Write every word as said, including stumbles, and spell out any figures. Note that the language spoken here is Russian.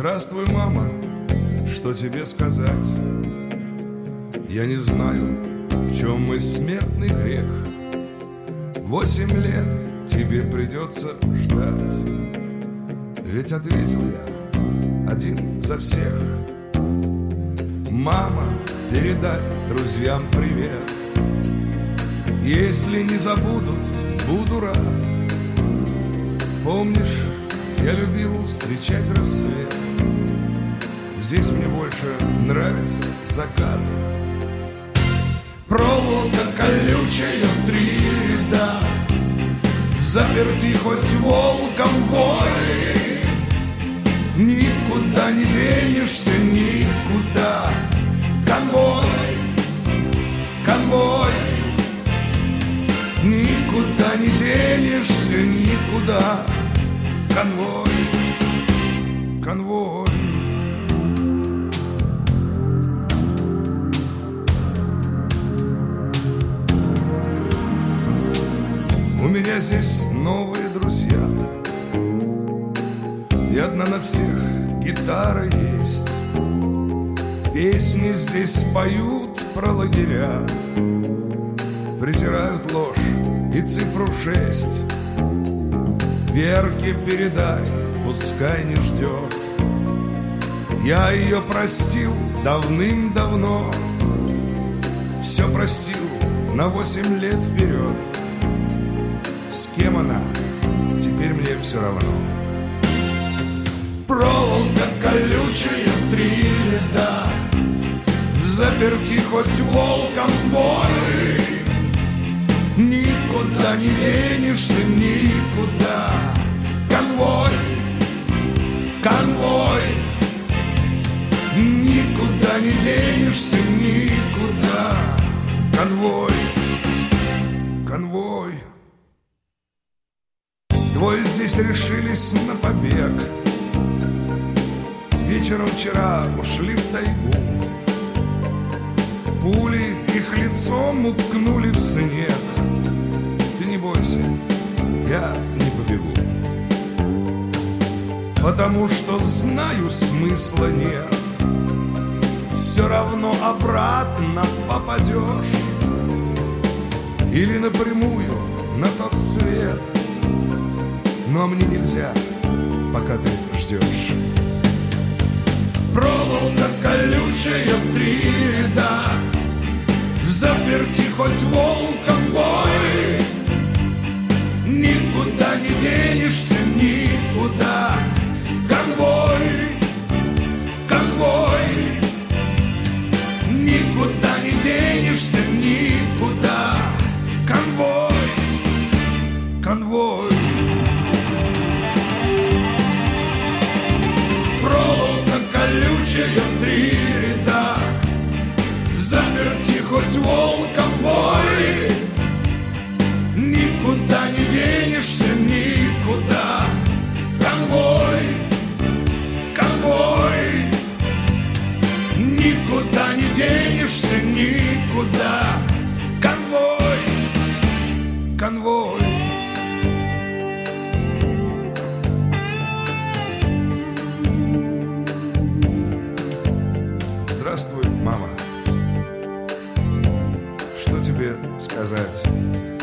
Здравствуй, мама, что тебе сказать? Я не знаю, в чем мой смертный грех. Восемь лет тебе придется ждать. Ведь ответил я один за всех. Мама, передай друзьям привет. Если не забудут, буду рад. Помнишь, я любил встречать рассвет. Здесь мне больше нравится закат. Проволока колючая в три ряда, заперти хоть волком вой. Никуда не денешься, никуда. Конвой, конвой. Никуда не денешься, никуда. Конвой, конвой. У меня здесь новые друзья, и одна на всех гитара есть. Песни здесь поют про лагеря, презирают ложь и цифру шесть. Верке передай, пускай не ждет. Я ее простил давным-давно, все простил на восемь лет вперед. С кем она, теперь мне все равно. Проволока колючая в три ряда, заперти хоть волком вой. Никуда не денешься, никуда. Конвой, конвой. Никуда не денешься, никуда. Конвой, конвой. Двое здесь решились на побег. Вечером вчера ушли в тайгу. Пули их лицом уткнули в снег. Ты не бойся, я не побегу, потому что знаю, смысла нет. Все равно обратно попадешь или напрямую на тот свет. Но мне нельзя, пока ты ждешь. Проволока колючая в три ряда, заперти хоть волком вой. Никуда не денешься, никуда. Конвой, конвой. Никуда не денешься, никуда. Конвой, конвой. Проволока колючая в три ряда, заперти хоть волком вой. Никуда не денешься, никуда. Конвой, конвой. Никуда не денешься, никуда. Конвой, конвой. Здравствуй, мама. Что тебе сказать?